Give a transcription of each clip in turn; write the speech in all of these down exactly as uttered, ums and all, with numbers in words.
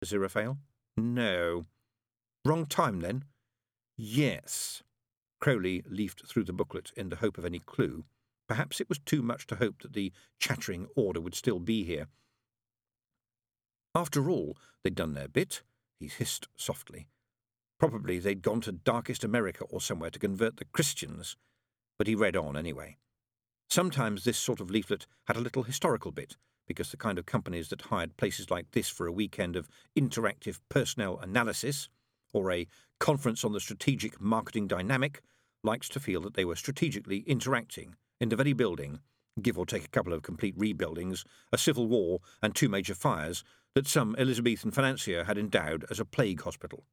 Aziraphale. No. Wrong time, then? Yes. Crowley leafed through the booklet in the hope of any clue. Perhaps it was too much to hope that the chattering order would still be here. After all, they'd done their bit, he hissed softly. Probably they'd gone to darkest America or somewhere to convert the Christians, but he read on anyway. Sometimes this sort of leaflet had a little historical bit, because the kind of companies that hired places like this for a weekend of interactive personnel analysis, or a conference on the strategic marketing dynamic, liked to feel that they were strategically interacting in the very building, give or take a couple of complete rebuildings, a civil war and two major fires, that some Elizabethan financier had endowed as a plague hospital.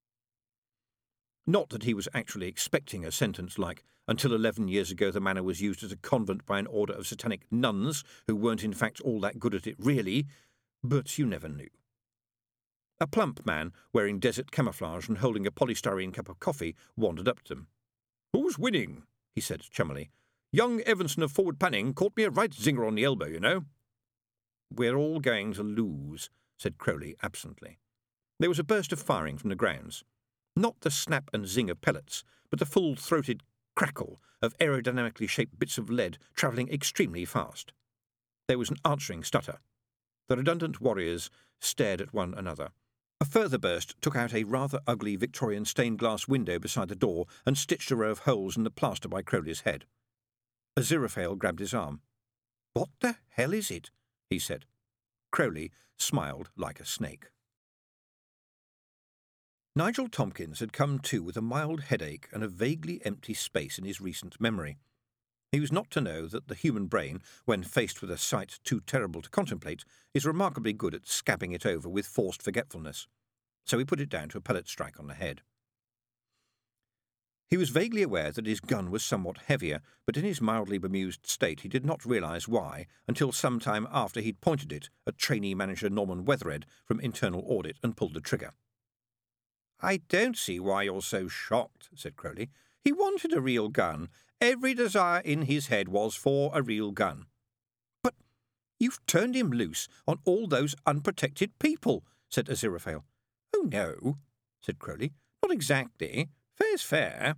Not that he was actually expecting a sentence like, until eleven years ago the manor was used as a convent by an order of satanic nuns who weren't in fact all that good at it really, but you never knew. A plump man, wearing desert camouflage and holding a polystyrene cup of coffee, wandered up to them. "Who's winning?" he said chummily. "Young Evanson of Forward Panning caught me a right zinger on the elbow, you know." "We're all going to lose," said Crowley absently. There was a burst of firing from the grounds. Not the snap and zing of pellets, but the full-throated crackle of aerodynamically shaped bits of lead travelling extremely fast. There was an answering stutter. The redundant warriors stared at one another. A further burst took out a rather ugly Victorian stained-glass window beside the door and stitched a row of holes in the plaster by Crowley's head. Aziraphale grabbed his arm. "What the hell is it?" he said. Crowley smiled like a snake. Nigel Tompkins had come to with a mild headache and a vaguely empty space in his recent memory. He was not to know that the human brain, when faced with a sight too terrible to contemplate, is remarkably good at scabbing it over with forced forgetfulness. So he put it down to a pellet strike on the head. He was vaguely aware that his gun was somewhat heavier, but in his mildly bemused state he did not realise why until some time after he'd pointed it at trainee manager Norman Weathered from internal audit and pulled the trigger. "I don't see why you're so shocked," said Crowley. "He wanted a real gun. Every desire in his head was for a real gun." "But you've turned him loose on all those unprotected people," said Aziraphale. "Oh, no," said Crowley. "Not exactly. Fair's fair."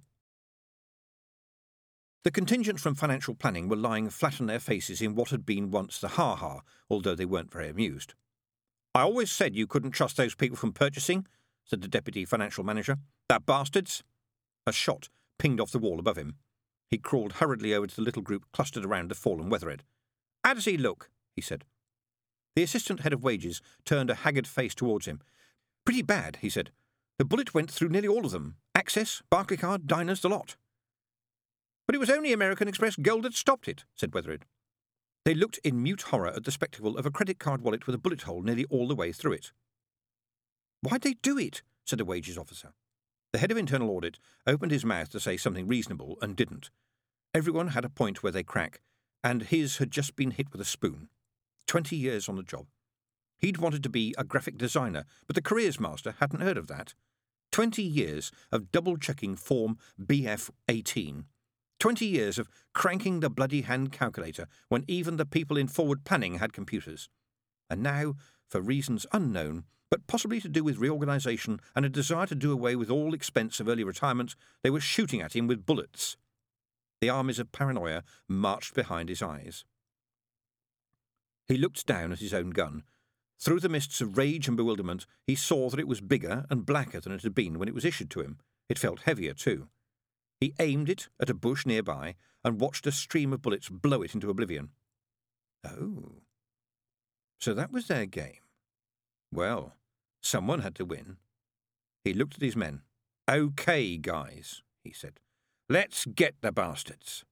The contingent from financial planning were lying flat on their faces in what had been once the ha-ha, although they weren't very amused. "I always said you couldn't trust those people from purchasing," said the deputy financial manager. "They're bastards." A shot pinged off the wall above him. He crawled hurriedly over to the little group clustered around the fallen Weathered. "How does he look?" he said. The assistant head of wages turned a haggard face towards him. "Pretty bad," he said. "The bullet went through nearly all of them. Access, Barclaycard, diners, the lot." "But it was only American Express Gold that stopped it," said Weathered. They looked in mute horror at the spectacle of a credit card wallet with a bullet hole nearly all the way through it. "Why'd they do it?" said the wages officer. The head of internal audit opened his mouth to say something reasonable and didn't. Everyone had a point where they crack, and his had just been hit with a spoon. Twenty years on the job. He'd wanted to be a graphic designer, but the careers master hadn't heard of that. Twenty years of double-checking Form B F eighteen. Twenty years of cranking the bloody hand calculator when even the people in forward planning had computers. And now, for reasons unknown, but possibly to do with reorganisation and a desire to do away with all expense of early retirement, they were shooting at him with bullets. The armies of paranoia marched behind his eyes. He looked down at his own gun. Through the mists of rage and bewilderment, he saw that it was bigger and blacker than it had been when it was issued to him. It felt heavier, too. He aimed it at a bush nearby and watched a stream of bullets blow it into oblivion. Oh. So that was their game. Well, someone had to win. He looked at his men. "Okay, guys," he said. "Let's get the bastards."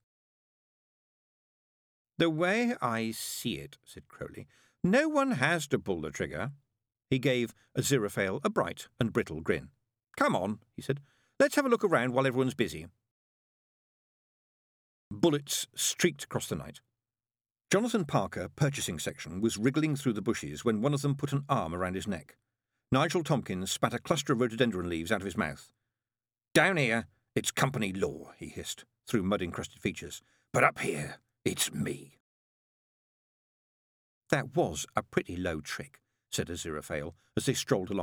"The way I see it," said Crowley, "no one has to pull the trigger." He gave Aziraphale a bright and brittle grin. "Come on," he said. "Let's have a look around while everyone's busy." Bullets streaked across the night. Jonathan Parker, purchasing section, was wriggling through the bushes when one of them put an arm around his neck. Nigel Tompkins spat a cluster of rhododendron leaves out of his mouth. "Down here, it's company law," he hissed, through mud-encrusted features. "But up here, it's me." That was a pretty low trick, said Aziraphale, as they strolled along